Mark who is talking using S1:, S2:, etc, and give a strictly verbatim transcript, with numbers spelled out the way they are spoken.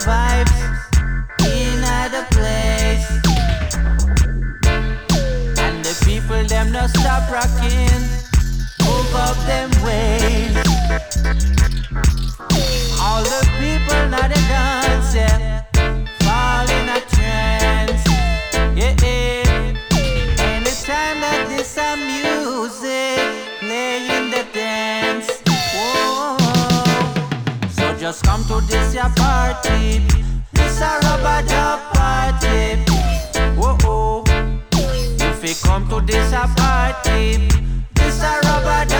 S1: vibes in the place, and the people them no stop rocking, move up them ways. All the people now they dance, yeah, fall in a trance, yeah, yeah. Anytime that this a music play in the dance, whoa. So just come to this ya party, this a rubber dub party, whoa. If you come to this a party, this a rubber